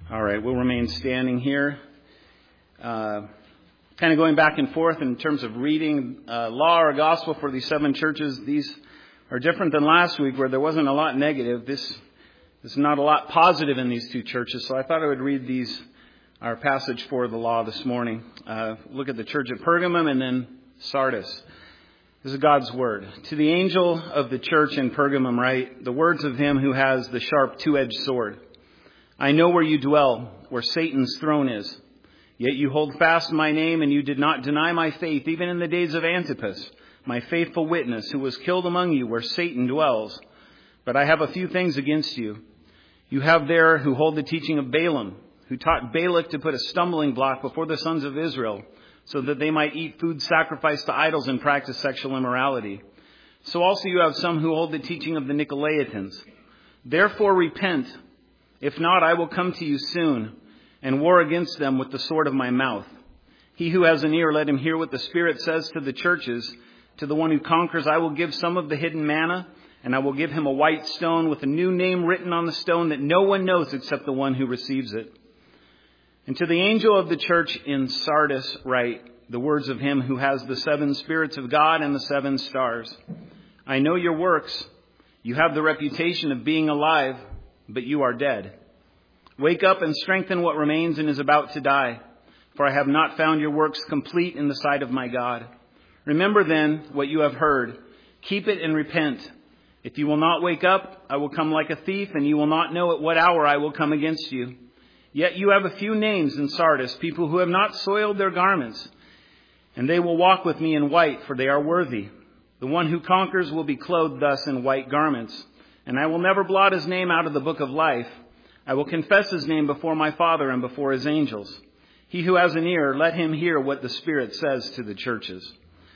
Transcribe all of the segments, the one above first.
All right, we'll remain standing here. Kind of going back and forth in terms of reading law or gospel for these 7 churches. These are different than last week where there wasn't a lot negative. There's not a lot positive in these 2 churches. So I thought I would read our passage for the law this morning. Look at the church at Pergamum and then Sardis. This is God's word. To the angel of the church in Pergamum write the words of him who has the sharp 2-edged sword. I know where you dwell, where Satan's throne is. Yet you hold fast my name, and you did not deny my faith, even in the days of Antipas, my faithful witness, who was killed among you, where Satan dwells. But I have a few things against you. You have there who hold the teaching of Balaam, who taught Balak to put a stumbling block before the sons of Israel, so that they might eat food sacrificed to idols and practice sexual immorality. So also you have some who hold the teaching of the Nicolaitans. Therefore repent. If not, I will come to you soon and war against them with the sword of my mouth. He who has an ear, let him hear what the Spirit says to the churches. To the one who conquers, I will give some of the hidden manna, and I will give him a white stone with a new name written on the stone that no one knows except the one who receives it. And to the angel of the church in Sardis write the words of him who has the 7 spirits of God and the 7 stars. I know your works. You have the reputation of being alive, but you are dead. Wake up and strengthen what remains and is about to die, for I have not found your works complete in the sight of my God. Remember then what you have heard. Keep it and repent. If you will not wake up, I will come like a thief, and you will not know at what hour I will come against you. Yet you have a few names in Sardis, people who have not soiled their garments, and they will walk with me in white, for they are worthy. The one who conquers will be clothed thus in white garments. And I will never blot his name out of the book of life. I will confess his name before my Father and before his angels. He who has an ear, let him hear what the Spirit says to the churches.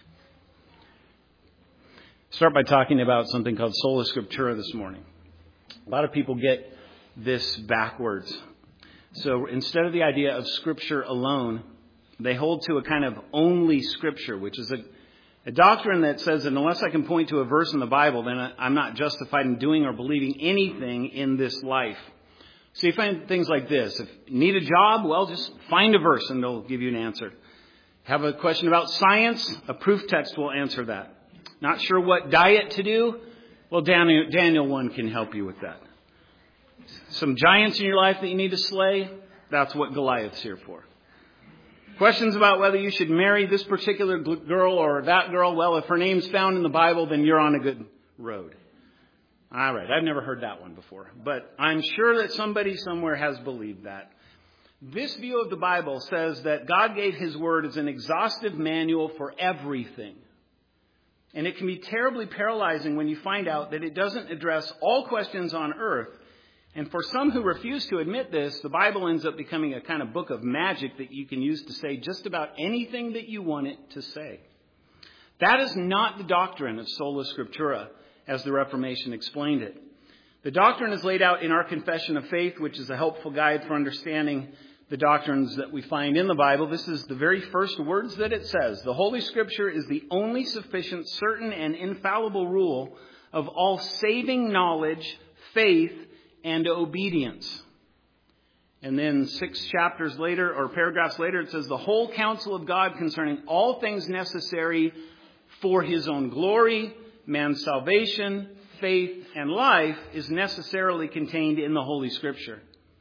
Start by talking about something called Sola Scriptura this morning. A lot of people get this backwards. So instead of the idea of Scripture alone, they hold to a kind of only Scripture, which is a doctrine that says that unless I can point to a verse in the Bible, then I'm not justified in doing or believing anything in this life. So you find things like this. If you need a job, well, just find a verse and they'll give you an answer. Have a question about science? A proof text will answer that. Not sure what diet to do? Well, Daniel 1 can help you with that. Some giants in your life that you need to slay? That's what Goliath's here for. Questions about whether you should marry this particular girl or that girl. Well, if her name's found in the Bible, then you're on a good road. All right. I've never heard that one before, but I'm sure that somebody somewhere has believed that. This view of the Bible says that God gave his word as an exhaustive manual for everything. And it can be terribly paralyzing when you find out that it doesn't address all questions on earth. And for some who refuse to admit this, the Bible ends up becoming a kind of book of magic that you can use to say just about anything that you want it to say. That is not the doctrine of Sola Scriptura, as the Reformation explained it. The doctrine is laid out in our Confession of Faith, which is a helpful guide for understanding the doctrines that we find in the Bible. This is the very first words that it says. The Holy Scripture is the only sufficient, certain, and infallible rule of all saving knowledge, faith, and obedience. And then 6 chapters later, or paragraphs later, it says the whole counsel of God concerning all things necessary for his own glory, man's salvation, faith, and life is necessarily contained in the Holy Scripture.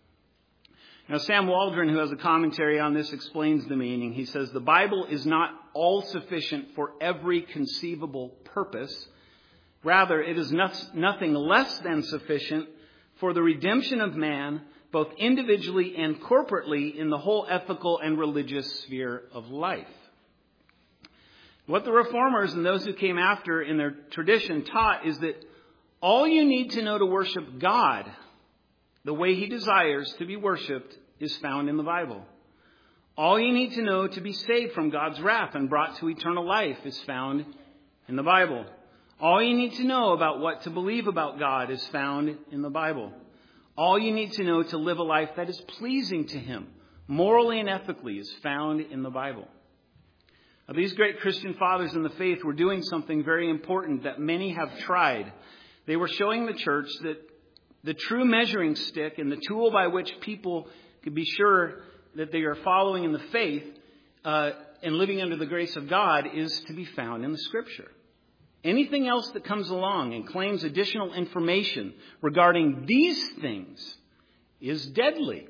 Now, Sam Waldron, who has a commentary on this, explains the meaning. He says the Bible is not all sufficient for every conceivable purpose. Rather, it is nothing less than sufficient for the redemption of man, both individually and corporately, in the whole ethical and religious sphere of life. What the Reformers and those who came after in their tradition taught is that all you need to know to worship God the way he desires to be worshipped is found in the Bible. All you need to know to be saved from God's wrath and brought to eternal life is found in the Bible. All you need to know about what to believe about God is found in the Bible. All you need to know to live a life that is pleasing to him, morally and ethically, is found in the Bible. Now, these great Christian fathers in the faith were doing something very important that many have tried. They were showing the church that the true measuring stick and the tool by which people can be sure that they are following in the faith and living under the grace of God is to be found in the Scripture. Anything else that comes along and claims additional information regarding these things is deadly.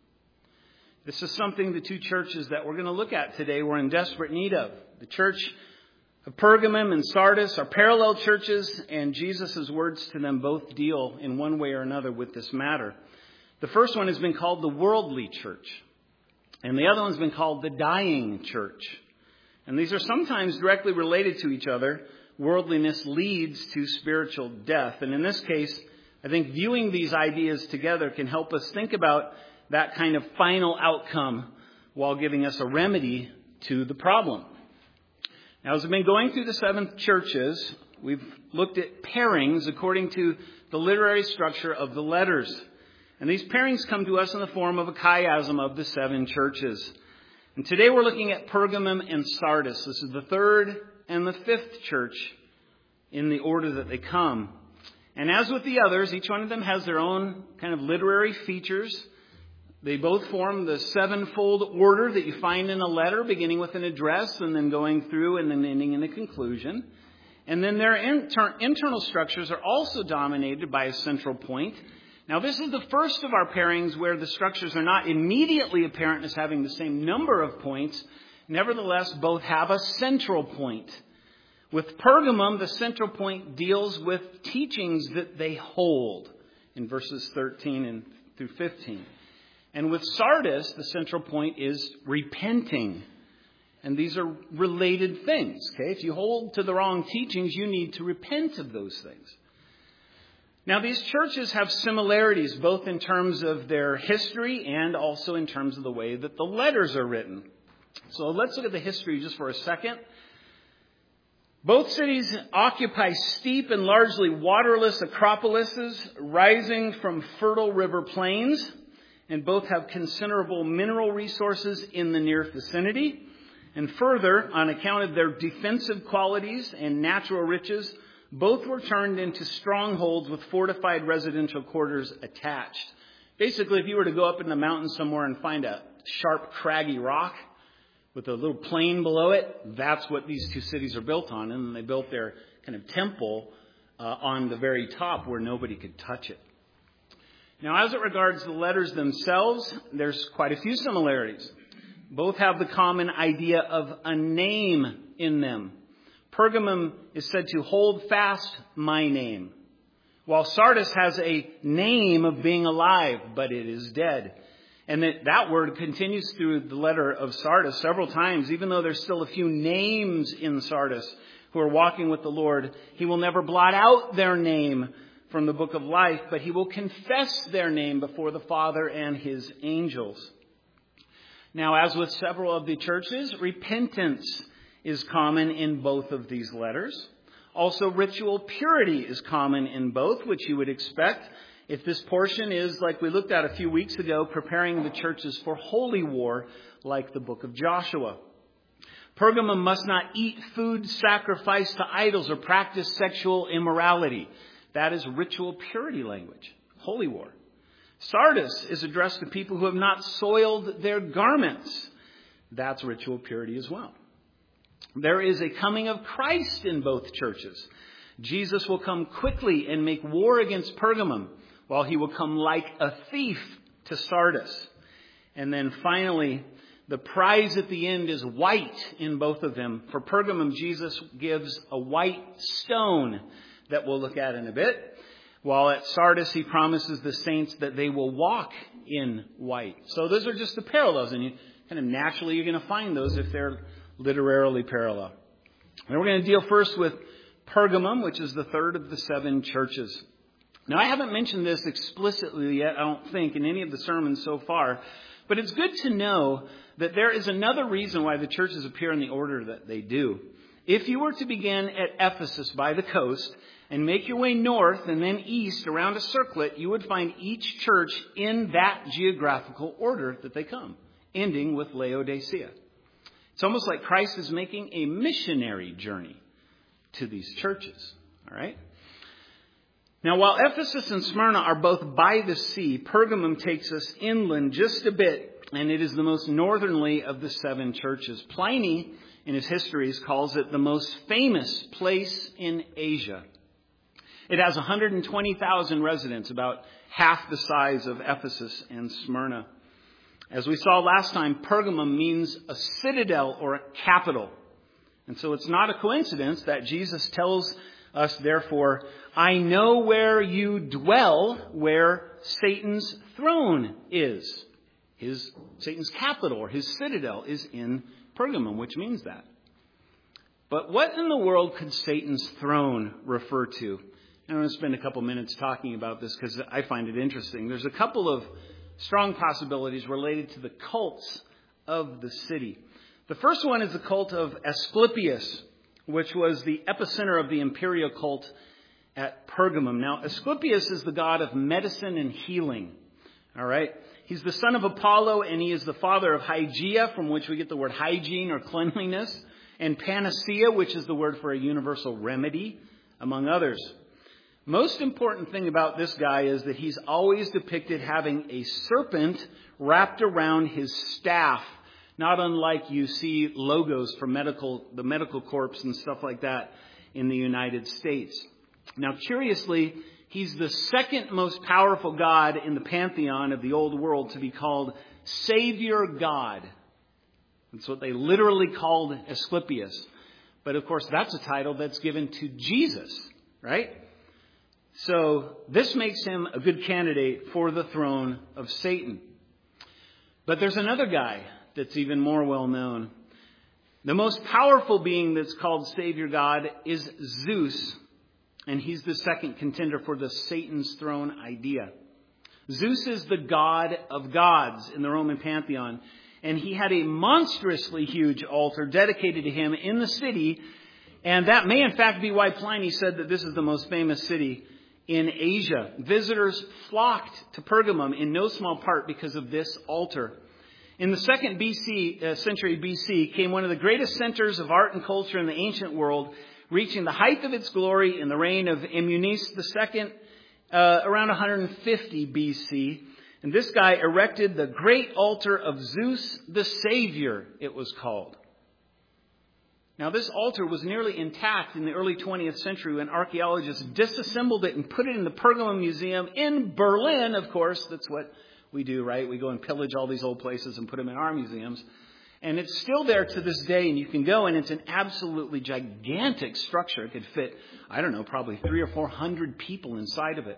This is something the two churches that we're going to look at today were in desperate need of. The church of Pergamum and Sardis are parallel churches, and Jesus' words to them both deal in one way or another with this matter. The first one has been called the worldly church, and the other one's been called the dying church. And these are sometimes directly related to each other. Worldliness leads to spiritual death. And in this case, I think viewing these ideas together can help us think about that kind of final outcome while giving us a remedy to the problem. Now, as we've been going through the 7 churches, we've looked at pairings according to the literary structure of the letters. And these pairings come to us in the form of a chiasm of the 7 churches. And today we're looking at Pergamum and Sardis. This is the 3rd and the 5th church in the order that they come. And as with the others, each one of them has their own kind of literary features. They both form the 7-fold order that you find in a letter, beginning with an address and then going through and then ending in a conclusion. And then their internal structures are also dominated by a central point. Now, this is the first of our pairings where the structures are not immediately apparent as having the same number of points. Nevertheless, both have a central point. With Pergamum, the central point deals with teachings that they hold in verses 13 and through 15. And with Sardis, the central point is repenting. And these are related things. Okay? If you hold to the wrong teachings, you need to repent of those things. Now, these churches have similarities both in terms of their history and also in terms of the way that the letters are written. So let's look at the history just for a second. Both cities occupy steep and largely waterless acropolises rising from fertile river plains, and both have considerable mineral resources in the near vicinity. And further, on account of their defensive qualities and natural riches, both were turned into strongholds with fortified residential quarters attached. Basically, if you were to go up in the mountains somewhere and find a sharp, craggy rock with a little plain below it, that's what these two cities are built on. And then they built their kind of temple on the very top where nobody could touch it. Now, as it regards the letters themselves, there's quite a few similarities. Both have the common idea of a name in them. Pergamum is said to hold fast my name, while Sardis has a name of being alive, but it is dead. And that word continues through the letter of Sardis several times. Even though there's still a few names in Sardis who are walking with the Lord, he will never blot out their name from the book of life, but he will confess their name before the Father and his angels. Now, as with several of the churches, repentance is common in both of these letters. Also, ritual purity is common in both, which you would expect if this portion is, like we looked at a few weeks ago, preparing the churches for holy war, like the book of Joshua. Pergamum must not eat food sacrificed to idols or practice sexual immorality. That is ritual purity language, holy war. Sardis is addressed to people who have not soiled their garments. That's ritual purity as well. There is a coming of Christ in both churches. Jesus will come quickly and make war against Pergamum, while he will come like a thief to Sardis. And then finally, the prize at the end is white in both of them. For Pergamum, Jesus gives a white stone that we'll look at in a bit, while at Sardis he promises the saints that they will walk in white. So those are just the parallels, and you kind of naturally you're going to find those if they're literarily parallel. And we're going to deal first with Pergamum, which is the 3rd of the 7 churches. Now, I haven't mentioned this explicitly yet, I don't think, in any of the sermons so far, but it's good to know that there is another reason why the churches appear in the order that they do. If you were to begin at Ephesus by the coast and make your way north and then east around a circlet, you would find each church in that geographical order that they come, ending with Laodicea. It's almost like Christ is making a missionary journey to these churches. All right? Now, while Ephesus and Smyrna are both by the sea, Pergamum takes us inland just a bit, and it is the most northerly of the 7 churches. Pliny, in his histories, calls it the most famous place in Asia. It has 120,000 residents, about half the size of Ephesus and Smyrna. As we saw last time, Pergamum means a citadel or a capital. And so it's not a coincidence that Jesus tells us, therefore, I know where you dwell, where Satan's throne is. Satan's capital or his citadel is in Pergamum, which means that. But what in the world could Satan's throne refer to? I'm going to spend a couple minutes talking about this because I find it interesting. There's a couple of strong possibilities related to the cults of the city. The first one is the cult of Asclepius, which was the epicenter of the imperial cult at Pergamum. Now, Asclepius is the god of medicine and healing. All right? He's the son of Apollo, and he is the father of Hygeia, from which we get the word hygiene or cleanliness, and Panacea, which is the word for a universal remedy, among others. Most important thing about this guy is that he's always depicted having a serpent wrapped around his staff, not unlike you see logos for the medical corps and stuff like that in the United States. Now, curiously, he's the second most powerful god in the pantheon of the old world to be called Savior God. That's what they literally called Asclepius. But of course, that's a title that's given to Jesus, right? So this makes him a good candidate for the throne of Satan. But there's another guy that's even more well known. The most powerful being that's called Savior God is Zeus. And he's the second contender for the Satan's throne idea. Zeus is the god of gods in the Roman pantheon. And he had a monstrously huge altar dedicated to him in the city. And that may in fact be why Pliny said that this is the most famous city in Asia. Visitors flocked to Pergamum in no small part because of this altar. In the 2nd century BC came one of the greatest centers of art and culture in the ancient world, reaching the height of its glory in the reign of Immunis II, around 150 BC. And this guy erected the great altar of Zeus the Savior, it was called. Now, this altar was nearly intact in the early 20th century when archaeologists disassembled it and put it in the Pergamum Museum in Berlin. Of course, that's what we do, right? We go and pillage all these old places and put them in our museums. And it's still there to this day, and you can go, and it's an absolutely gigantic structure. It could fit, probably 300 or 400 people inside of it.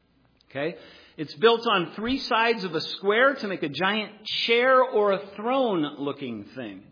Okay? It's built on 3 sides of a square to make a giant chair or a throne-looking thing.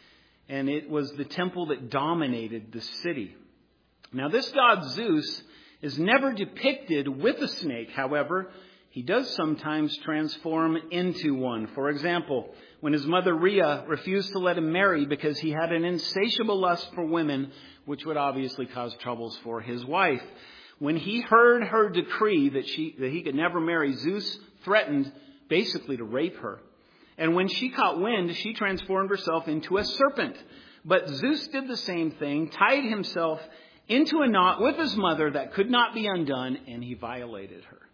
And it was the temple that dominated the city. Now, this god Zeus is never depicted with a snake. However, he does sometimes transform into one. For example, when his mother Rhea refused to let him marry because he had an insatiable lust for women, which would obviously cause troubles for his wife. When he heard her decree that he could never marry, Zeus threatened basically to rape her. And when she caught wind, she transformed herself into a serpent. But Zeus did the same thing, tied himself into a knot with his mother that could not be undone, and he violated her.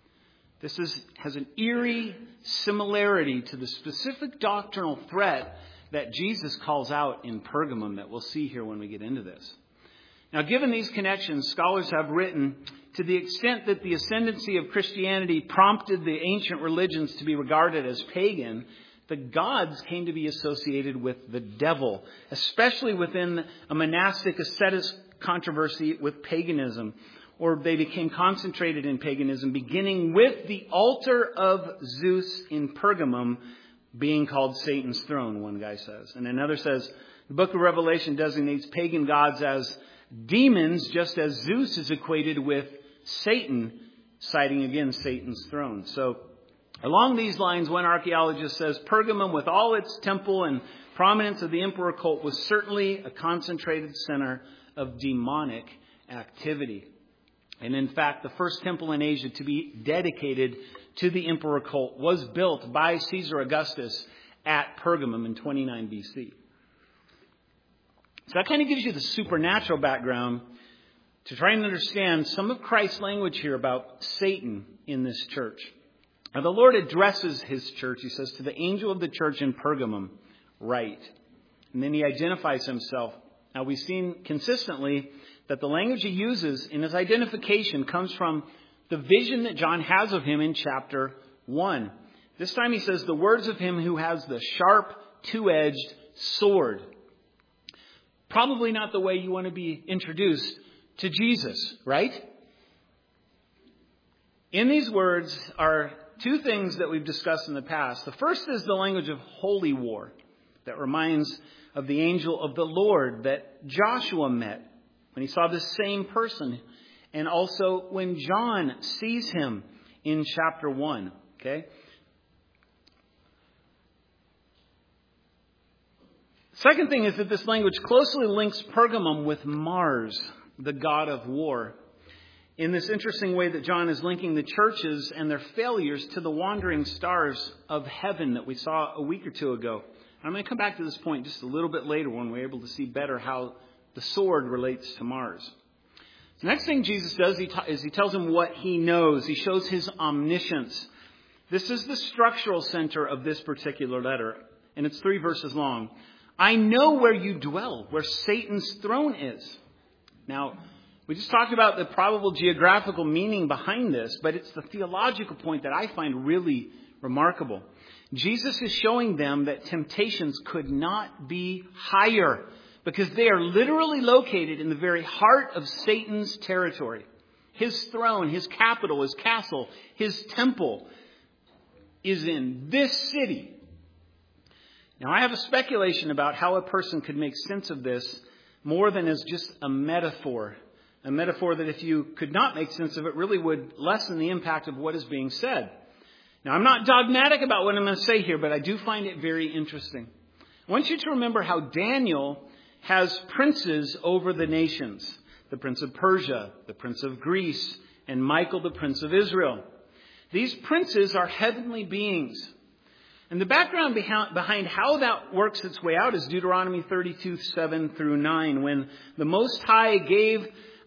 This has an eerie similarity to the specific doctrinal threat that Jesus calls out in Pergamum that we'll see here when we get into this. Now, given these connections, scholars have written, to the extent that the ascendancy of Christianity prompted the ancient religions to be regarded as pagan, the gods came to be associated with the devil, especially within a monastic ascetic controversy with paganism. Or they became concentrated in paganism, beginning with the altar of Zeus in Pergamum being called Satan's throne, one guy says. And another says, the book of Revelation designates pagan gods as demons, just as Zeus is equated with Satan, citing again Satan's throne. So along these lines, one archaeologist says Pergamum, with all its temple and prominence of the emperor cult, was certainly a concentrated center of demonic activity. And in fact, the first temple in Asia to be dedicated to the emperor cult was built by Caesar Augustus at Pergamum in 29 BC. So that kind of gives you the supernatural background. to try and understand some of Christ's language here about Satan in this church. Now, the Lord addresses his church. He says, to the angel of the church in Pergamum, write. And then he identifies himself. Now, we've seen consistently that the language he uses in his identification comes from the vision that John has of him in chapter 1. This time he says, the words of him who has the sharp, two-edged sword. Probably not the way you want to be introduced to Jesus, right? In these words are two things that we've discussed in the past. The first is the language of holy war that reminds of the angel of the Lord that Joshua met when he saw this same person, and also when John sees him in chapter 1. Okay? Second thing is that this language closely links Pergamum with Mars, the god of war, in this interesting way that John is linking the churches and their failures to the wandering stars of heaven that we saw a week or two ago. I'm going to come back to this point just a little bit later when we're able to see better how the sword relates to Mars. The next thing Jesus does is he tells him what he knows. He shows his omniscience. This is the structural center of this particular letter, and it's 3 verses long. I know where you dwell, where Satan's throne is. Now, we just talked about the probable geographical meaning behind this, but it's the theological point that I find really remarkable. Jesus is showing them that temptations could not be higher because they are literally located in the very heart of Satan's territory. His throne, his capital, his castle, his temple is in this city. Now, I have a speculation about how a person could make sense of this more than as just a metaphor. A metaphor that if you could not make sense of it really would lessen the impact of what is being said. Now, I'm not dogmatic about what I'm going to say here, but I do find it very interesting. I want you to remember how Daniel has princes over the nations. The prince of Persia, the prince of Greece, and Michael, the prince of Israel. These princes are heavenly beings. And the background behind how that works its way out is Deuteronomy 32, 7 through 9, when the Most High gave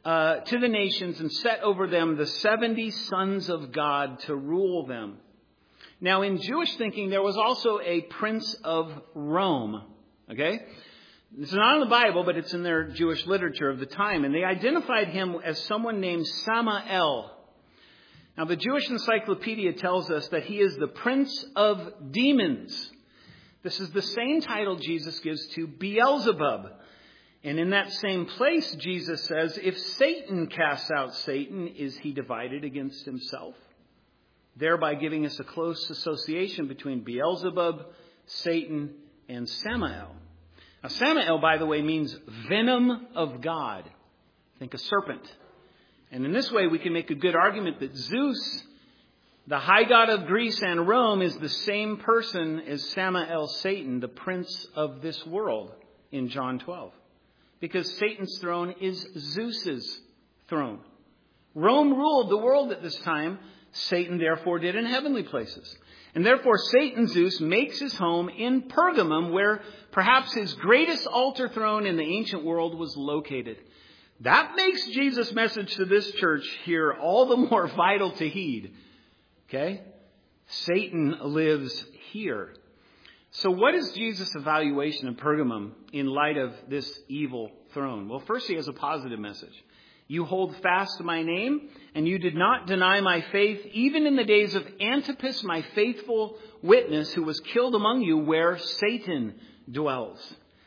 to the nations and set over them the 70 sons of God to rule them. Now, in Jewish thinking, there was also a prince of Rome. Okay? This is not in the Bible, but it's in their Jewish literature of the time. And they identified him as someone named Samael. Now, the Jewish Encyclopedia tells us that he is the prince of demons. This is the same title Jesus gives to Beelzebub. And in that same place, Jesus says, if Satan casts out Satan, is he divided against himself? Thereby giving us a close association between Beelzebub, Satan, and Samael. Now, Samael, by the way, means venom of God. Think a serpent. And in this way, we can make a good argument that Zeus, the high god of Greece and Rome, is the same person as Samael, Satan, the prince of this world in John 12. Because Satan's throne is Zeus's throne. Rome ruled the world at this time. Satan, therefore, did in heavenly places. And therefore, Satan, Zeus, makes his home in Pergamum, where perhaps his greatest altar throne in the ancient world was located. That makes Jesus' message to this church here all the more vital to heed. Okay? Satan lives here. So what is Jesus' evaluation of Pergamum in light of this evil throne? Well, first he has a positive message. You hold fast to my name, and you did not deny my faith, even in the days of Antipas, my faithful witness, who was killed among you where Satan dwells.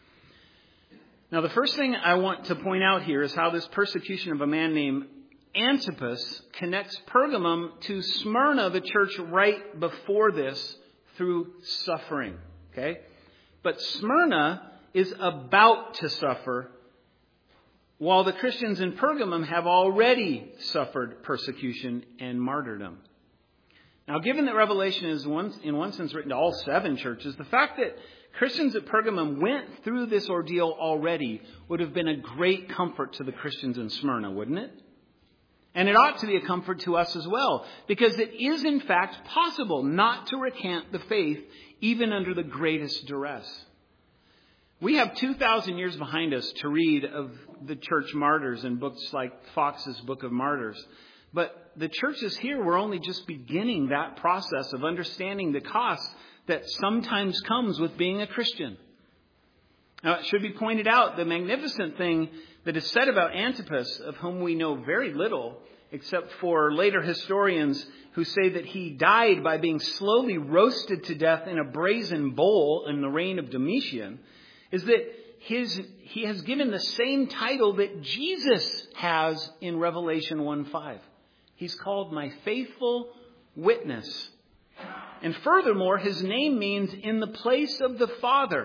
Now, the first thing I want to point out here is how this persecution of a man named Antipas connects Pergamum to Smyrna, the church right before this, through suffering. Okay? But Smyrna is about to suffer, while the Christians in Pergamum have already suffered persecution and martyrdom. Now, given that Revelation is in one sense written to all 7 churches, the fact that Christians at Pergamum went through this ordeal already would have been a great comfort to the Christians in Smyrna, wouldn't it? And it ought to be a comfort to us as well, because it is in fact possible not to recant the faith even under the greatest duress. We have 2,000 years behind us to read of the church martyrs in books like Fox's Book of Martyrs. But the churches here were only just beginning that process of understanding the cost that sometimes comes with being a Christian. Now, it should be pointed out, the magnificent thing that is said about Antipas, of whom we know very little, except for later historians who say that he died by being slowly roasted to death in a brazen bowl in the reign of Domitian, is that he has given the same title that Jesus has in Revelation 1:5. He's called my faithful witness. And furthermore, his name means in the place of the Father.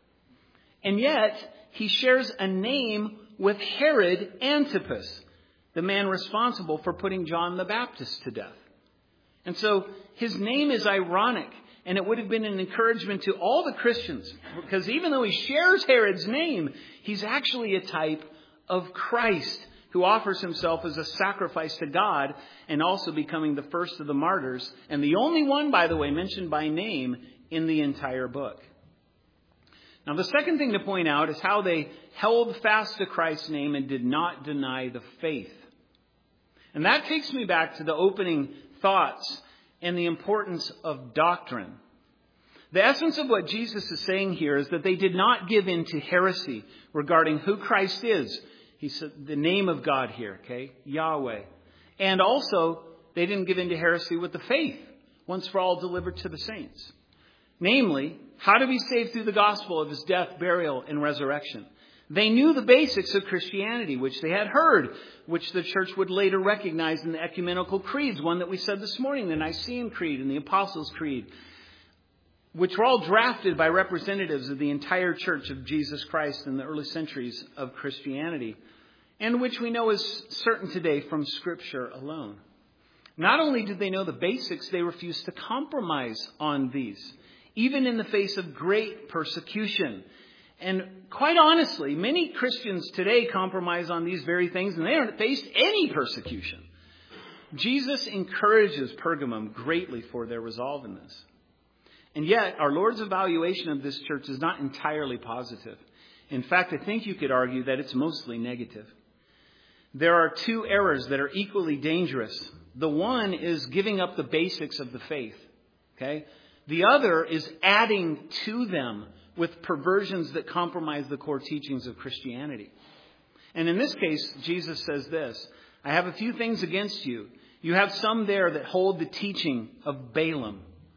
And yet, he shares a name with Herod Antipas, the man responsible for putting John the Baptist to death. And so his name is ironic, and it would have been an encouragement to all the Christians, because even though he shares Herod's name, he's actually a type of Christ who offers himself as a sacrifice to God and also becoming the first of the martyrs, and the only one, by the way, mentioned by name in the entire book. Now, the second thing to point out is how they held fast to Christ's name and did not deny the faith. And that takes me back to the opening thoughts and the importance of doctrine. The essence of what Jesus is saying here is that they did not give in to heresy regarding who Christ is. He said the name of God here, okay? Yahweh. And also, they didn't give in to heresy with the faith, once for all delivered to the saints. Namely, how to be saved through the gospel of his death, burial, and resurrection. They knew the basics of Christianity, which they had heard, which the church would later recognize in the ecumenical creeds, one that we said this morning, the Nicene Creed and the Apostles' Creed, which were all drafted by representatives of the entire church of Jesus Christ in the early centuries of Christianity, and which we know is certain today from Scripture alone. Not only did they know the basics, they refused to compromise on these, even in the face of great persecution. And quite honestly, many Christians today compromise on these very things, and they haven't faced any persecution. Jesus encourages Pergamum greatly for their resolve in this. And yet, our Lord's evaluation of this church is not entirely positive. In fact, I think you could argue that it's mostly negative. There are two errors that are equally dangerous. The one is giving up the basics of the faith. Okay? The other is adding to them with perversions that compromise the core teachings of Christianity. And in this case, Jesus says this, I have a few things against you. You have some there that hold the teaching of Balaam.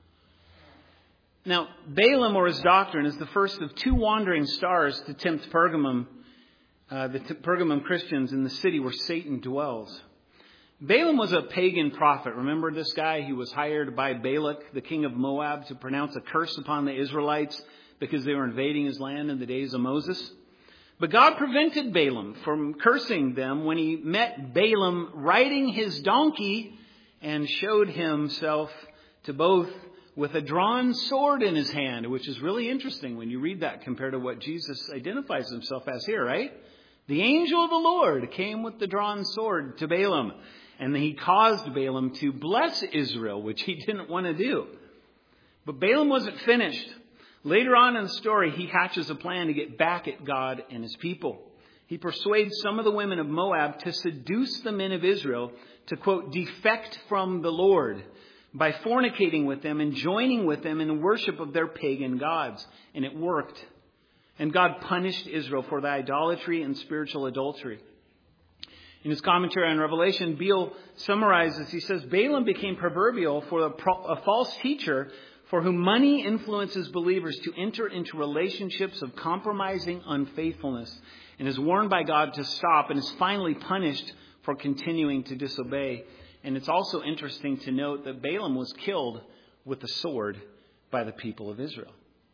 Now, Balaam, or his doctrine, is the first of two wandering stars to tempt Pergamum, the Pergamum Christians in the city where Satan dwells. Balaam was a pagan prophet. Remember this guy? He was hired by Balak, the king of Moab, to pronounce a curse upon the Israelites because they were invading his land in the days of Moses. But God prevented Balaam from cursing them when he met Balaam riding his donkey and showed himself to both with a drawn sword in his hand, which is really interesting when you read that compared to what Jesus identifies himself as here, right? The angel of the Lord came with the drawn sword to Balaam, and he caused Balaam to bless Israel, which he didn't want to do. But Balaam wasn't finished. Later on in the story, he hatches a plan to get back at God and his people. He persuades some of the women of Moab to seduce the men of Israel to, quote, defect from the Lord by fornicating with them and joining with them in worship of their pagan gods. And it worked. And God punished Israel for the idolatry and spiritual adultery. In his commentary on Revelation, Beale summarizes, he says, Balaam became proverbial for a false teacher for whom money influences believers to enter into relationships of compromising unfaithfulness, and is warned by God to stop, and is finally punished for continuing to disobey. And it's also interesting to note that Balaam was killed with the sword by the people of Israel.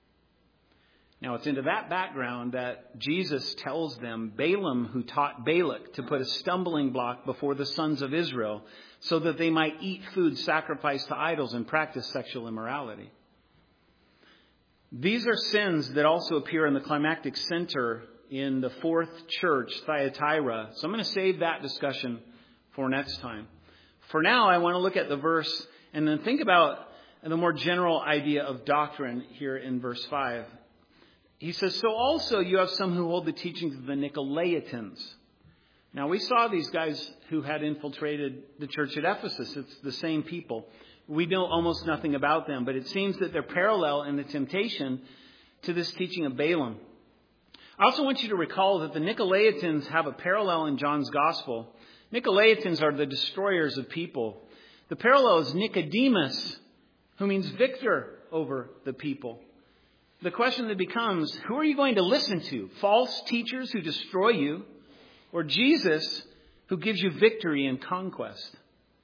Now, it's into that background that Jesus tells them Balaam, who taught Balak to put a stumbling block before the sons of Israel so that they might eat food sacrificed to idols and practice sexual immorality. These are sins that also appear in the climactic center in the fourth church, Thyatira. So I'm going to save that discussion for next time. For now, I want to look at the verse and then think about the more general idea of doctrine here in verse 5. he says, so also you have some who hold the teachings of the Nicolaitans. Now, we saw these guys who had infiltrated the church at Ephesus. It's the same people. We know almost nothing about them, but it seems that they're parallel in the temptation to this teaching of Balaam. I also want you to recall that the Nicolaitans have a parallel in John's Gospel. Nicolaitans are the destroyers of people. The parallel is Nicodemus, who means victor over the people. The question that becomes, who are you going to listen to? False teachers who destroy you, or Jesus who gives you victory and conquest?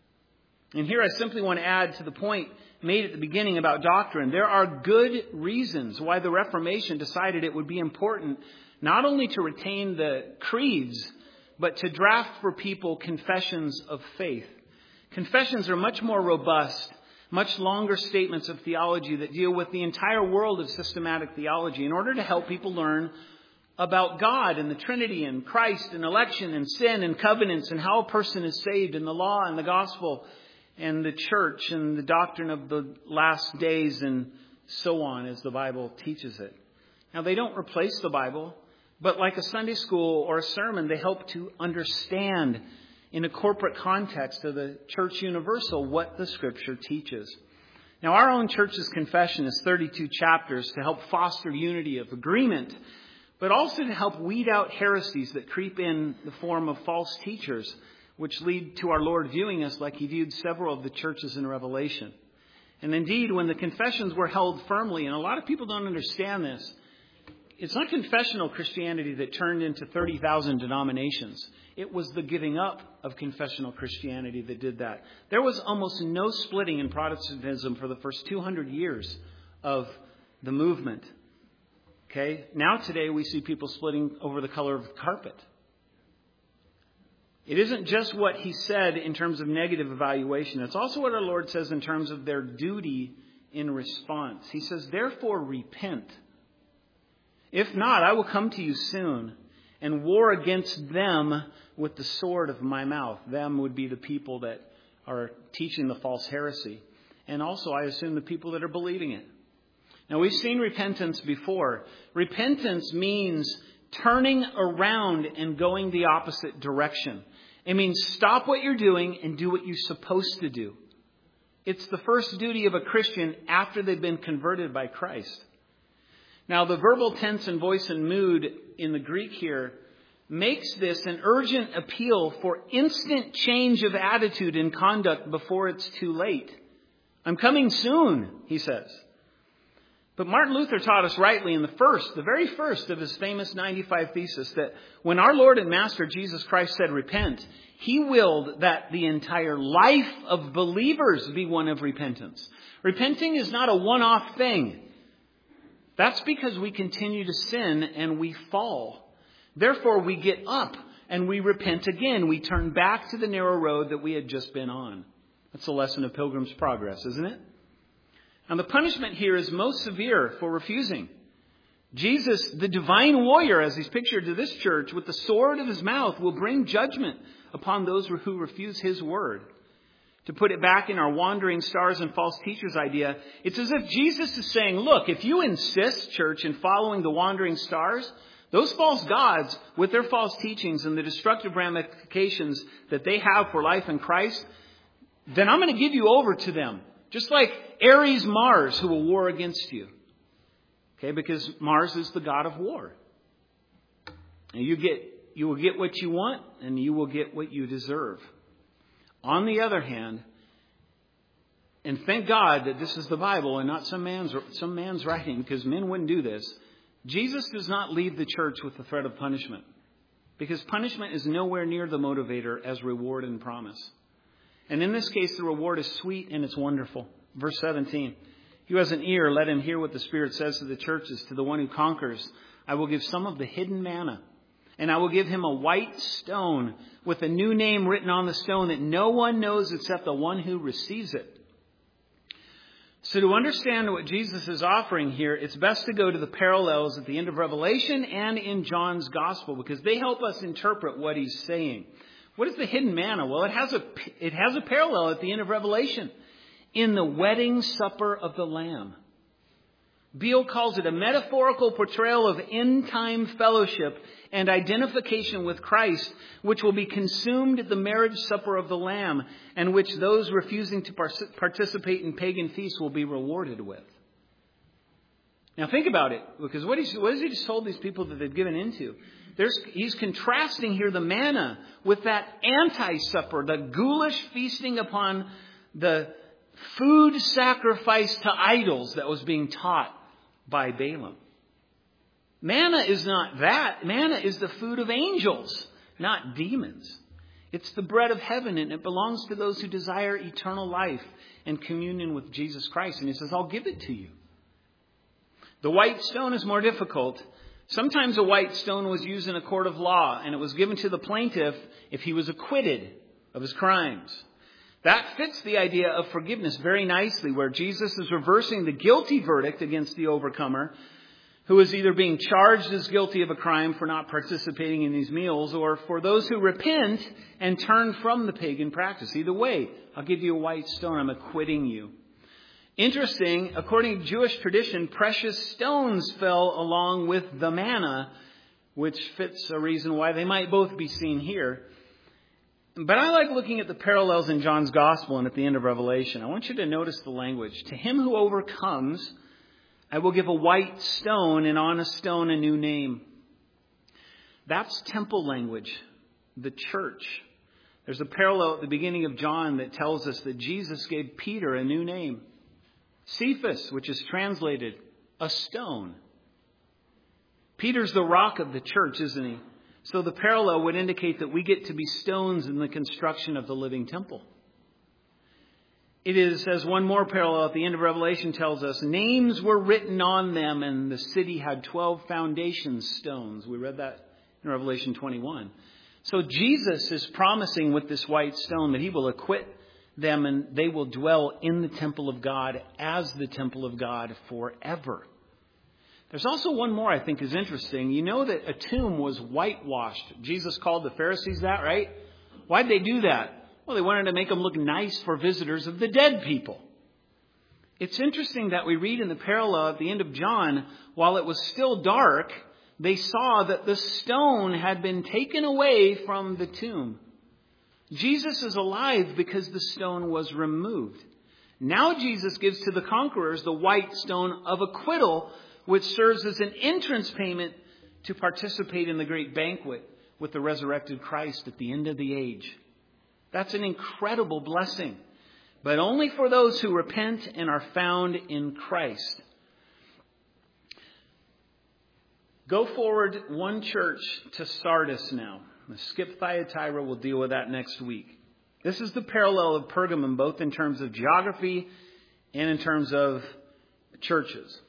And here I simply want to add to the point made at the beginning about doctrine. There are good reasons why the Reformation decided it would be important not only to retain the creeds, but to draft for people confessions of faith. Confessions are much more robust, much longer statements of theology that deal with the entire world of systematic theology in order to help people learn about God and the Trinity and Christ and election and sin and covenants and how a person is saved and the law and the gospel and the church and the doctrine of the last days and so on as the Bible teaches it. Now, they don't replace the Bible, but like a Sunday school or a sermon, they help to understand in a corporate context of the church universal what the Scripture teaches. Now, our own church's confession is 32 chapters to help foster unity of agreement, but also to help weed out heresies that creep in the form of false teachers, which lead to our Lord viewing us like he viewed several of the churches in Revelation. And indeed, when the confessions were held firmly, and a lot of people don't understand this, it's not confessional Christianity that turned into 30,000 denominations. It was the giving up of confessional Christianity that did that. There was almost no splitting in Protestantism for the first 200 years of the movement. Okay? Now today we see people splitting over the color of the carpet. It isn't just what he said in terms of negative evaluation. It's also what our Lord says in terms of their duty in response. He says, therefore repent. If not, I will come to you soon and war against them with the sword of my mouth. Them would be the people that are teaching the false heresy. And also, I assume, the people that are believing it. Now, we've seen repentance before. Repentance means turning around and going the opposite direction. It means stop what you're doing and do what you're supposed to do. It's the first duty of a Christian after they've been converted by Christ. Now, the verbal tense and voice and mood in the Greek here makes this an urgent appeal for instant change of attitude and conduct before it's too late. I'm coming soon, he says. But Martin Luther taught us rightly in the very first of his famous 95 Thesis, that when our Lord and Master Jesus Christ said repent, he willed that the entire life of believers be one of repentance. Repenting is not a one-off thing. That's because we continue to sin and we fall. Therefore, we get up and we repent again. We turn back to the narrow road that we had just been on. That's the lesson of Pilgrim's Progress, isn't it? And the punishment here is most severe for refusing. Jesus, the divine warrior, as he's pictured to this church, with the sword of his mouth, will bring judgment upon those who refuse his word. To put it back in our wandering stars and false teachers idea, it's as if Jesus is saying, look, if you insist, church, in following the wandering stars, those false gods with their false teachings and the destructive ramifications that they have for life in Christ, then I'm going to give you over to them. Just like Ares Mars, who will war against you. Okay, because Mars is the god of war. And you will get what you want and you will get what you deserve. On the other hand, and thank God that this is the Bible and not some man's writing, because men wouldn't do this. Jesus does not leave the church with the threat of punishment, because punishment is nowhere near the motivator as reward and promise. And in this case, the reward is sweet and it's wonderful. Verse 17, he who has an ear, let him hear what the Spirit says to the churches. To the one who conquers, I will give some of the hidden manna. And I will give him a white stone with a new name written on the stone that no one knows except the one who receives it. So to understand what Jesus is offering here, it's best to go to the parallels at the end of Revelation and in John's Gospel, because they help us interpret what he's saying. What is the hidden manna? Well, it has a parallel at the end of Revelation in the wedding supper of the Lamb. Beale calls it a metaphorical portrayal of end-time fellowship and identification with Christ, which will be consumed at the marriage supper of the Lamb, and which those refusing to participate in pagan feasts will be rewarded with. Now think about it, because what has he just told these people that they've given into? He's contrasting here the manna with that anti-supper, the ghoulish feasting upon the food sacrifice to idols that was being taught by Balaam. Manna is not that. Manna is the food of angels, not demons. It's the bread of heaven, and it belongs to those who desire eternal life and communion with Jesus Christ. And he says, I'll give it to you. The white stone is more difficult. Sometimes a white stone was used in a court of law, and it was given to the plaintiff if he was acquitted of his crimes. That fits the idea of forgiveness very nicely, where Jesus is reversing the guilty verdict against the overcomer, who is either being charged as guilty of a crime for not participating in these meals, or for those who repent and turn from the pagan practice. Either way, I'll give you a white stone. I'm acquitting you. Interesting, according to Jewish tradition, precious stones fell along with the manna, which fits a reason why they might both be seen here. But I like looking at the parallels in John's Gospel and at the end of Revelation. I want you to notice the language. To him who overcomes, I will give a white stone, and on a stone a new name. That's temple language, the church. There's a parallel at the beginning of John that tells us that Jesus gave Peter a new name. Cephas, which is translated a stone. Peter's the rock of the church, isn't he? So the parallel would indicate that we get to be stones in the construction of the living temple. It is, as one more parallel at the end of Revelation tells us, names were written on them, and the city had 12 foundation stones. We read that in Revelation 21. So Jesus is promising with this white stone that he will acquit them, and they will dwell in the temple of God as the temple of God forever. There's also one more I think is interesting. You know that a tomb was whitewashed. Jesus called the Pharisees that, right? Why'd they do that? Well, they wanted to make them look nice for visitors of the dead people. It's interesting that we read in the parallel at the end of John, while it was still dark, they saw that the stone had been taken away from the tomb. Jesus is alive because the stone was removed. Now Jesus gives to the conquerors the white stone of acquittal, which serves as an entrance payment to participate in the great banquet with the resurrected Christ at the end of the age. That's an incredible blessing, but only for those who repent and are found in Christ. Go forward one church to Sardis now. We'll skip Thyatira. We'll deal with that next week. This is the parallel of Pergamum, both in terms of geography and in terms of churches.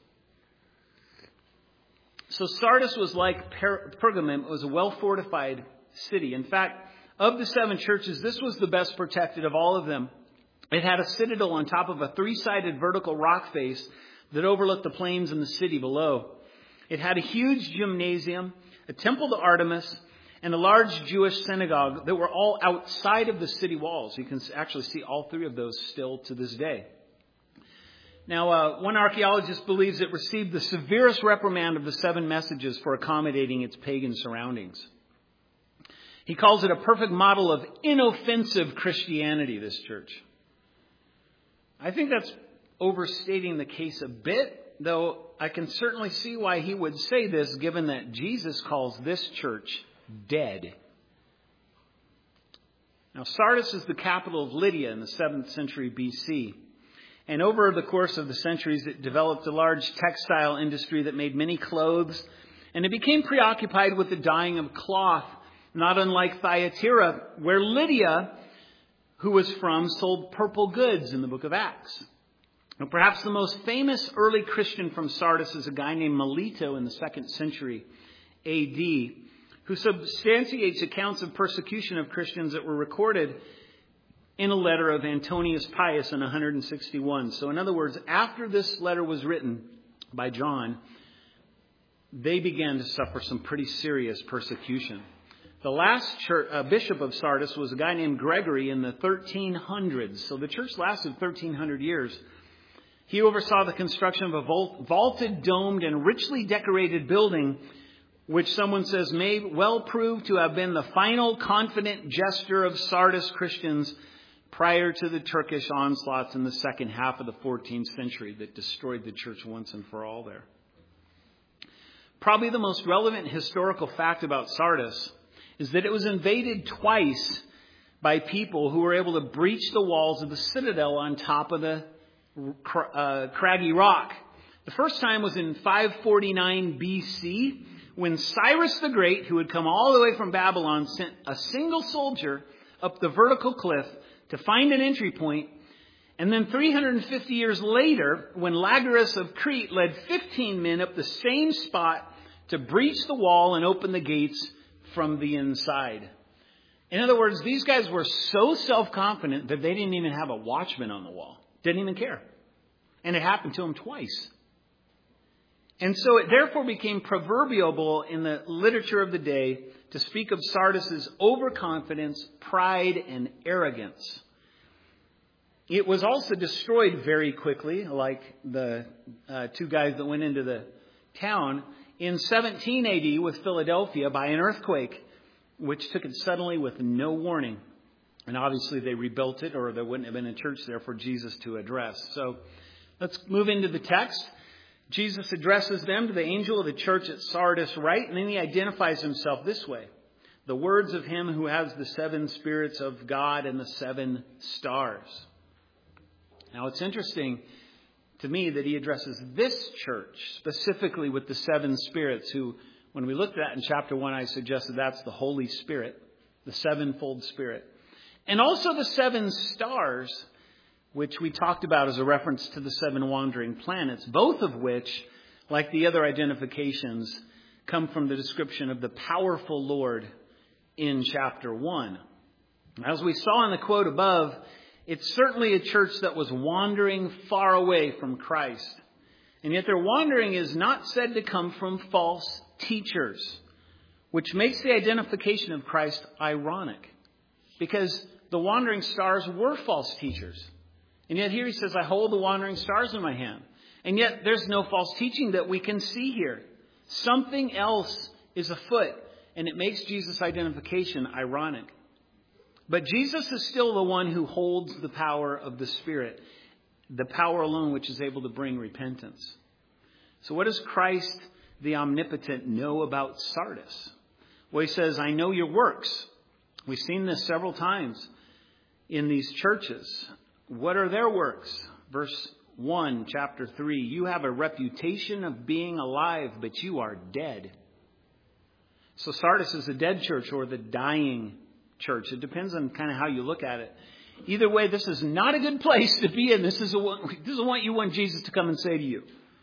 So Sardis was like Pergamum. It was a well-fortified city. In fact, of the 7 churches, this was the best protected of all of them. It had a citadel on top of a 3-sided vertical rock face that overlooked the plains and the city below. It had a huge gymnasium, a temple to Artemis, and a large Jewish synagogue that were all outside of the city walls. You can actually see all 3 of those still to this day. Now, one archaeologist believes it received the severest reprimand of the 7 messages for accommodating its pagan surroundings. He calls it a perfect model of inoffensive Christianity, this church. I think that's overstating the case a bit, though I can certainly see why he would say this, given that Jesus calls this church dead. Now, Sardis is the capital of Lydia in the 7th century BC. And over the course of the centuries, it developed a large textile industry that made many clothes. And it became preoccupied with the dyeing of cloth, not unlike Thyatira, where Lydia, who was from, sold purple goods in the book of Acts. Now, perhaps the most famous early Christian from Sardis is a guy named Melito in the 2nd century AD, who substantiates accounts of persecution of Christians that were recorded in a letter of Antonius Pius in 161. So in other words, after this letter was written by John, they began to suffer some pretty serious persecution. The last bishop of Sardis was a guy named Gregory in the 1300s. So the church lasted 1300 years. He oversaw the construction of a vaulted, domed, and richly decorated building, which someone says may well prove to have been the final confident gesture of Sardis Christians prior to the Turkish onslaughts in the second half of the 14th century that destroyed the church once and for all there. Probably the most relevant historical fact about Sardis is that it was invaded twice by people who were able to breach the walls of the citadel on top of the craggy rock. The first time was in 549 BC, when Cyrus the Great, who had come all the way from Babylon, sent a single soldier up the vertical cliff to find an entry point. And then 350 years later, when Lagarus of Crete led 15 men up the same spot to breach the wall and open the gates from the inside. In other words, these guys were so self-confident that they didn't even have a watchman on the wall. Didn't even care. And it happened to them twice. And so it therefore became proverbial in the literature of the day to speak of Sardis' overconfidence, pride, and arrogance. It was also destroyed very quickly, like the two guys that went into the town, in 17 AD with Philadelphia by an earthquake, which took it suddenly with no warning. And obviously they rebuilt it, or there wouldn't have been a church there for Jesus to address. So let's move into the text. Jesus addresses them to the angel of the church at Sardis, right? And then he identifies himself this way. The words of him who has the 7 spirits of God and the 7 stars. Now it's interesting to me that he addresses this church specifically with the 7 spirits who, when we looked at in chapter 1, I suggested that's the Holy Spirit, the 7-fold Spirit. And also the 7 stars, which we talked about as a reference to the 7 wandering planets, both of which, like the other identifications, come from the description of the powerful Lord in chapter 1. As we saw in the quote above, it's certainly a church that was wandering far away from Christ. And yet their wandering is not said to come from false teachers, which makes the identification of Christ ironic, because the wandering stars were false teachers. And yet here he says, I hold the wandering stars in my hand. And yet there's no false teaching that we can see here. Something else is afoot, and it makes Jesus' identification ironic. But Jesus is still the one who holds the power of the Spirit, the power alone which is able to bring repentance. So what does Christ, the omnipotent, know about Sardis? Well, he says, I know your works. We've seen this several times in these churches. What are their works? Verse 1, chapter 3. You have a reputation of being alive, but you are dead. So Sardis is a dead church or the dying church. It depends on kind of how you look at it. Either way, this is not a good place to be in. This is what you want Jesus to come and say to you.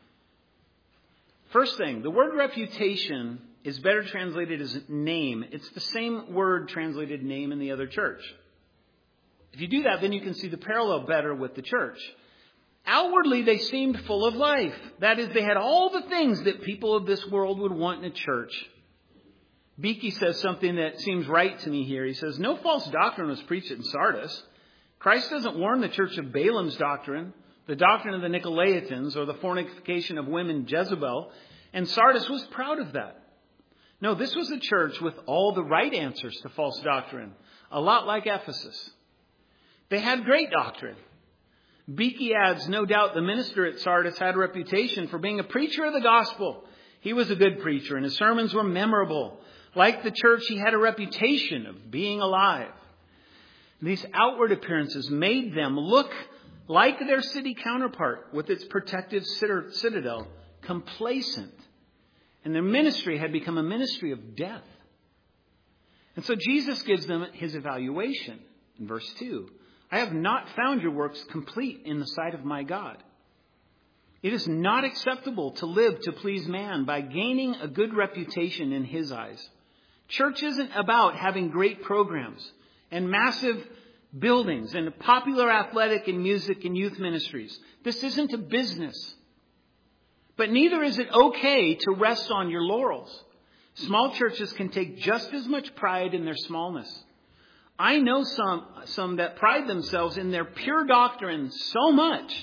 First thing, the word reputation is better translated as name. It's the same word translated name in the other church. If you do that, then you can see the parallel better with the church. Outwardly, they seemed full of life. That is, they had all the things that people of this world would want in a church. Beeke says something that seems right to me here. He says, no false doctrine was preached in Sardis. Christ doesn't warn the church of Balaam's doctrine, the doctrine of the Nicolaitans, or the fornication of women Jezebel. And Sardis was proud of that. No, this was a church with all the right answers to false doctrine. A lot like Ephesus. They had great doctrine. Beeke adds, no doubt the minister at Sardis had a reputation for being a preacher of the gospel. He was a good preacher and his sermons were memorable. Like the church, he had a reputation of being alive. These outward appearances made them look like their city counterpart with its protective citadel, complacent. And their ministry had become a ministry of death. And so Jesus gives them his evaluation in verse 2. I have not found your works complete in the sight of my God. It is not acceptable to live to please man by gaining a good reputation in his eyes. Church isn't about having great programs and massive buildings and popular athletic and music and youth ministries. This isn't a business. But neither is it okay to rest on your laurels. Small churches can take just as much pride in their smallness. I know some that pride themselves in their pure doctrine so much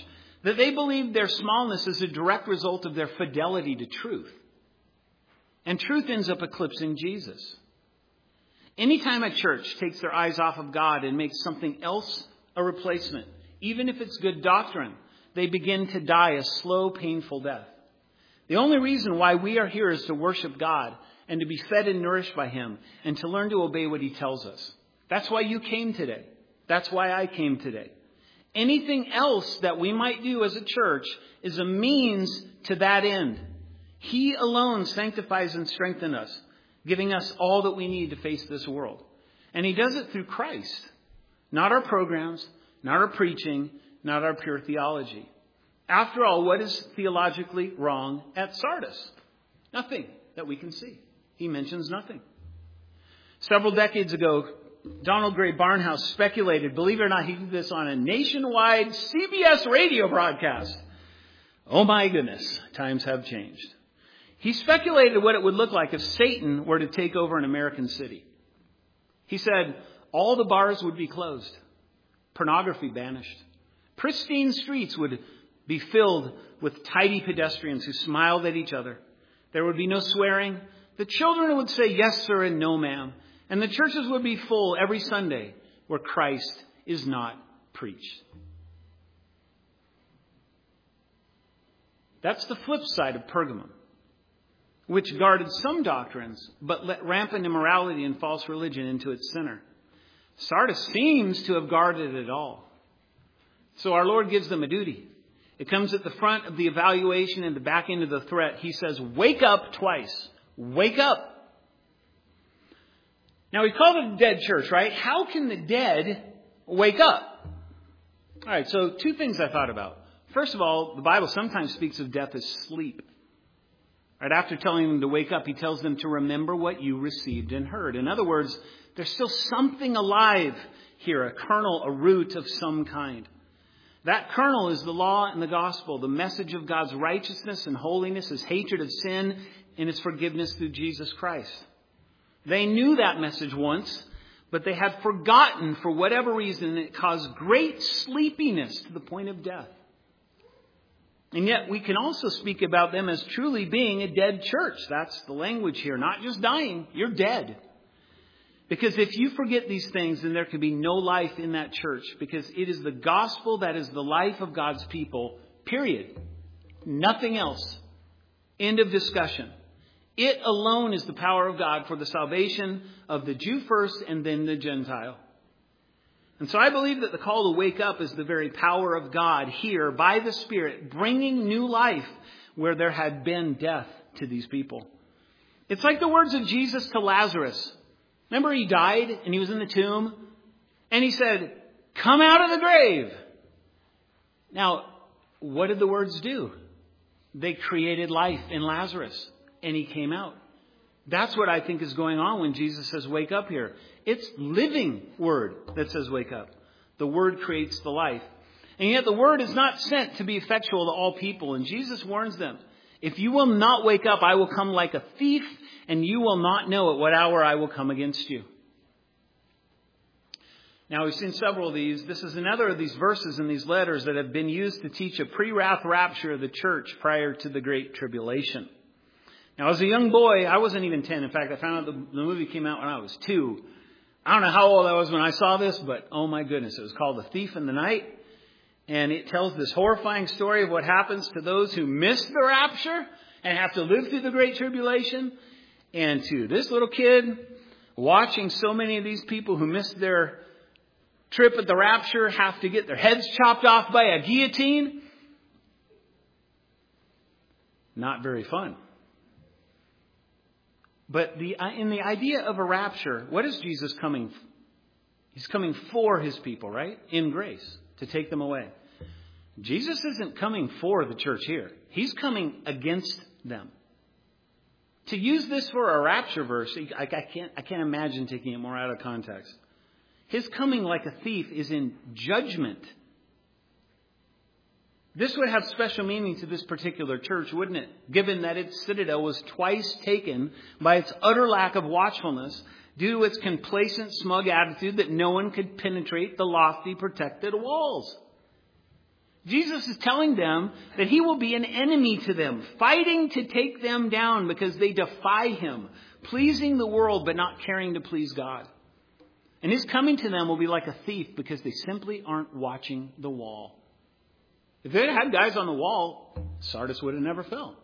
That they believe their smallness is a direct result of their fidelity to truth. And truth ends up eclipsing Jesus. Anytime a church takes their eyes off of God and makes something else a replacement, even if it's good doctrine, they begin to die a slow, painful death. The only reason why we are here is to worship God and to be fed and nourished by Him and to learn to obey what He tells us. That's why you came today. That's why I came today. Anything else that we might do as a church is a means to that end. He alone sanctifies and strengthens us, giving us all that we need to face this world. And He does it through Christ. Not our programs, not our preaching, not our pure theology. After all, what is theologically wrong at Sardis? Nothing that we can see. He mentions nothing. Several decades ago, Donald Gray Barnhouse speculated, believe it or not, he did this on a nationwide CBS radio broadcast. Oh my goodness, times have changed. He speculated what it would look like if Satan were to take over an American city. He said all the bars would be closed, pornography banished. Pristine streets would be filled with tidy pedestrians who smiled at each other. There would be no swearing. The children would say yes, sir, and no, ma'am. And the churches would be full every Sunday where Christ is not preached. That's the flip side of Pergamum, which guarded some doctrines, but let rampant immorality and false religion into its center. Sardis seems to have guarded it all. So our Lord gives them a duty. It comes at the front of the evaluation and the back end of the threat. He says, wake up twice. Wake up. Now, we call it a dead church, right? How can the dead wake up? All right, so two things I thought about. First of all, the Bible sometimes speaks of death as sleep. Right after telling them to wake up, He tells them to remember what you received and heard. In other words, there's still something alive here, a kernel, a root of some kind. That kernel is the law and the gospel, the message of God's righteousness and holiness, His hatred of sin, and His forgiveness through Jesus Christ. They knew that message once, but they had forgotten for whatever reason, and it caused great sleepiness to the point of death. And yet we can also speak about them as truly being a dead church. That's the language here. Not just dying, you're dead. Because if you forget these things, then there can be no life in that church. Because it is the gospel that is the life of God's people, period. Nothing else. End of discussion. It alone is the power of God for the salvation of the Jew first and then the Gentile. And so I believe that the call to wake up is the very power of God here by the Spirit, bringing new life where there had been death to these people. It's like the words of Jesus to Lazarus. Remember, he died and he was in the tomb and He said, come out of the grave. Now, what did the words do? They created life in Lazarus and he came out. That's what I think is going on when Jesus says, wake up here. It's living word that says, wake up. The word creates the life. And yet the word is not sent to be effectual to all people. And Jesus warns them, if you will not wake up, I will come like a thief, and you will not know at what hour I will come against you. Now, we've seen several of these. This is another of these verses in these letters that have been used to teach a pre-wrath rapture of the church prior to the Great Tribulation. Now, as a young boy, I wasn't even 10. In fact, I found out the movie came out when I was 2. I don't know how old I was when I saw this, but oh my goodness, it was called The Thief in the Night. And it tells this horrifying story of what happens to those who miss the rapture and have to live through the Great Tribulation. And to this little kid, watching so many of these people who missed their trip at the rapture have to get their heads chopped off by a guillotine. Not very fun. But in the idea of a rapture, what is Jesus coming? He's coming for His people, right? In grace, to take them away. Jesus isn't coming for the church here. He's coming against them. To use this for a rapture verse, I can't imagine taking it more out of context. His coming like a thief is in judgment. This would have special meaning to this particular church, wouldn't it? Given that its citadel was twice taken by its utter lack of watchfulness due to its complacent, smug attitude that no one could penetrate the lofty, protected walls. Jesus is telling them that he will be an enemy to them, fighting to take them down because they defy him, pleasing the world but not caring to please God. And his coming to them will be like a thief because they simply aren't watching the wall. If they had guys on the wall, Sardis would have never fell.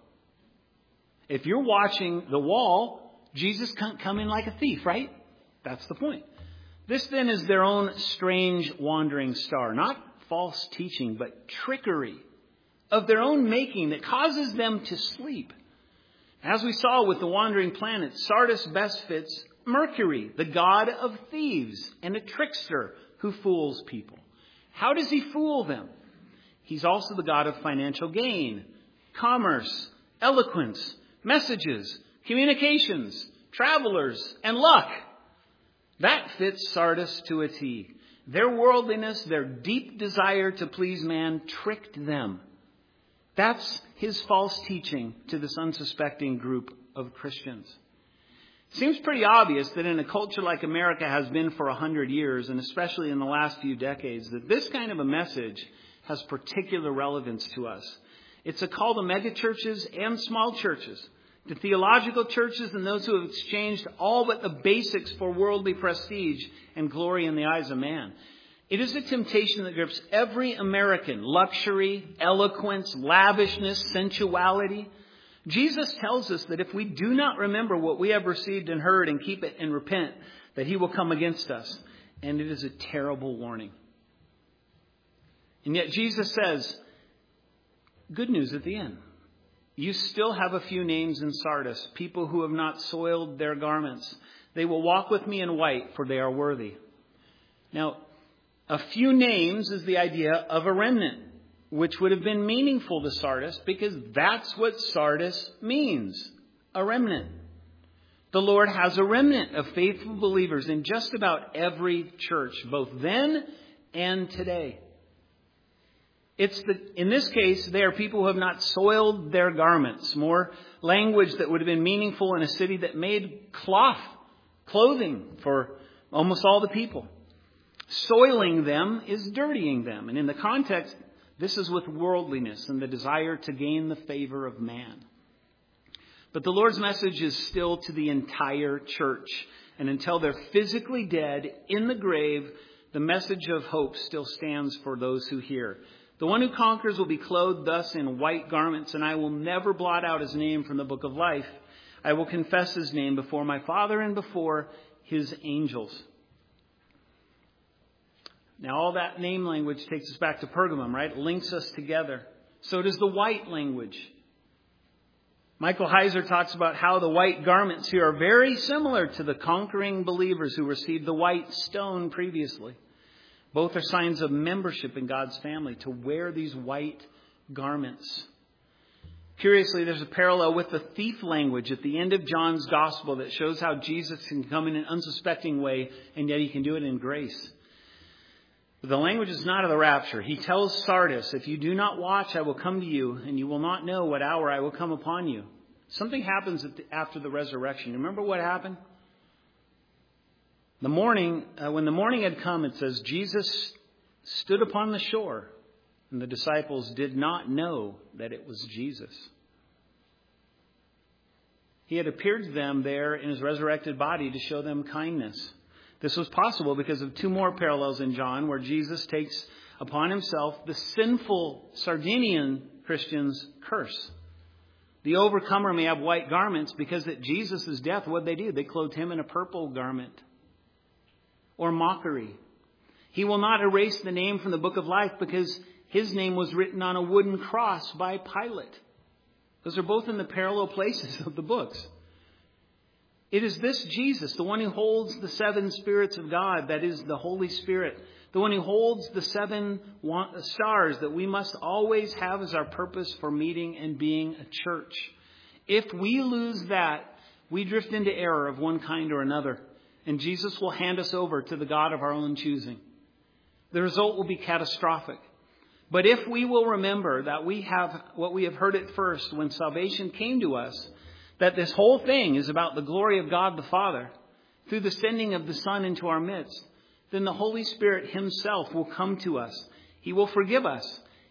If you're watching the wall, Jesus can't come in like a thief, right? That's the point. This then is their own strange wandering star, not false teaching, but trickery of their own making that causes them to sleep. As we saw with the wandering planets, Sardis best fits Mercury, the god of thieves and a trickster who fools people. How does he fool them? He's also the god of financial gain, commerce, eloquence, messages, communications, travelers, and luck. That fits Sardis to a T. Their worldliness, their deep desire to please man tricked them. That's his false teaching to this unsuspecting group of Christians. Seems pretty obvious that in a culture like America has been for 100 years, and especially in the last few decades, that this kind of a message has particular relevance to us. It's a call to megachurches and small churches, to theological churches and those who have exchanged all but the basics for worldly prestige and glory in the eyes of man. It is a temptation that grips every American: luxury, eloquence, lavishness, sensuality. Jesus tells us that if we do not remember what we have received and heard and keep it and repent, that he will come against us. And it is a terrible warning. And yet Jesus says, good news at the end. You still have a few names in Sardis, people who have not soiled their garments. They will walk with me in white, for they are worthy. Now, a few names is the idea of a remnant, which would have been meaningful to Sardis because that's what Sardis means, a remnant. The Lord has a remnant of faithful believers in just about every church, both then and today. In this case, they are people who have not soiled their garments. More language that would have been meaningful in a city that made clothing for almost all the people. Soiling them is dirtying them. And in the context, this is with worldliness and the desire to gain the favor of man. But the Lord's message is still to the entire church. And until they're physically dead in the grave, the message of hope still stands for those who hear. The one who conquers will be clothed thus in white garments, and I will never blot out his name from the book of life. I will confess his name before my Father and before his angels. Now, all that name language takes us back to Pergamum, right? It links us together. So does the white language. Michael Heiser talks about how the white garments here are very similar to the conquering believers who received the white stone previously. Both are signs of membership in God's family, to wear these white garments. Curiously, there's a parallel with the thief language at the end of John's gospel that shows how Jesus can come in an unsuspecting way, and yet he can do it in grace. But the language is not of the rapture. He tells Sardis, if you do not watch, I will come to you, and you will not know what hour I will come upon you. Something happens after the resurrection. Remember what happened? When the morning had come, it says, Jesus stood upon the shore, and the disciples did not know that it was Jesus. He had appeared to them there in his resurrected body to show them kindness. This was possible because of two more parallels in John, where Jesus takes upon himself the sinful Sardinian Christians' curse. The overcomer may have white garments because at Jesus' death, what did they do? They clothed him in a purple garment. Or mockery. He will not erase the name from the book of life because his name was written on a wooden cross by Pilate. Those are both in the parallel places of the books. It is this Jesus, the one who holds the seven spirits of God, that is the Holy Spirit, the one who holds the seven stars that we must always have as our purpose for meeting and being a church. If we lose that, we drift into error of one kind or another. And Jesus will hand us over to the God of our own choosing. The result will be catastrophic. But if we will remember that we have what we have heard at first when salvation came to us, that this whole thing is about the glory of God the Father through the sending of the Son into our midst, then the Holy Spirit himself will come to us. He will forgive us.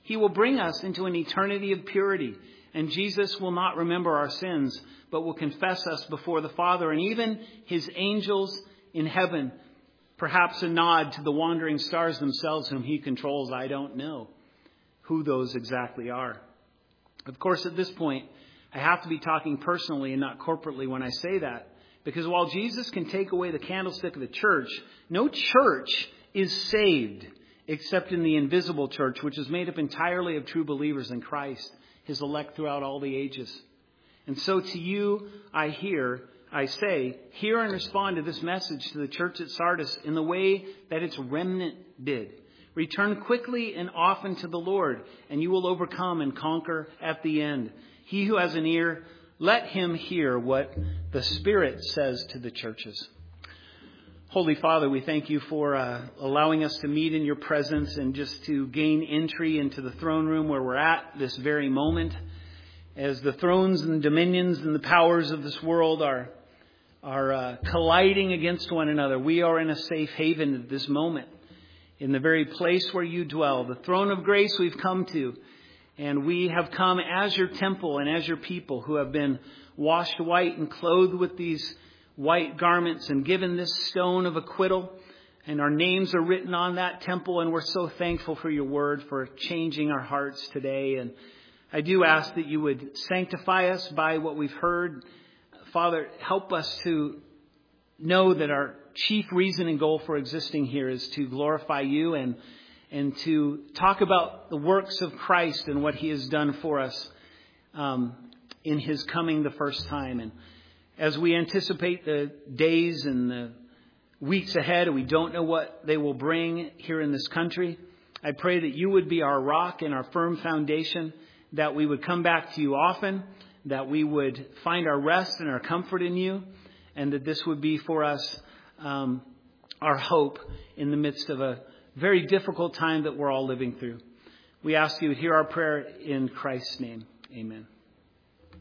He will bring us into an eternity of purity. And Jesus will not remember our sins, but will confess us before the Father and even his angels in heaven. Perhaps a nod to the wandering stars themselves whom he controls. I don't know who those exactly are. Of course, at this point, I have to be talking personally and not corporately when I say that. Because while Jesus can take away the candlestick of the church, no church is saved except in the invisible church, which is made up entirely of true believers in Christ, his elect throughout all the ages. And so to you, I say, hear and respond to this message to the church at Sardis in the way that its remnant did. Return quickly and often to the Lord, and you will overcome and conquer at the end. He who has an ear, let him hear what the Spirit says to the churches. Holy Father, we thank you for allowing us to meet in your presence and just to gain entry into the throne room where we're at this very moment. As the thrones and dominions and the powers of this world are colliding against one another, we are in a safe haven at this moment, in the very place where you dwell, the throne of grace we've come to. And we have come as your temple and as your people who have been washed white and clothed with these white garments and given this stone of acquittal. And our names are written on that temple. And we're so thankful for your word, for changing our hearts today. And I do ask that you would sanctify us by what we've heard. Father, help us to know that our chief reason and goal for existing here is to glorify you and to talk about the works of Christ and what he has done for us in his coming the first time. And as we anticipate the days and the weeks ahead, and we don't know what they will bring here in this country, I pray that you would be our rock and our firm foundation, that we would come back to you often, that we would find our rest and our comfort in you, and that this would be for us our hope in the midst of a very difficult time that we're all living through. We ask you to hear our prayer in Christ's name. Amen.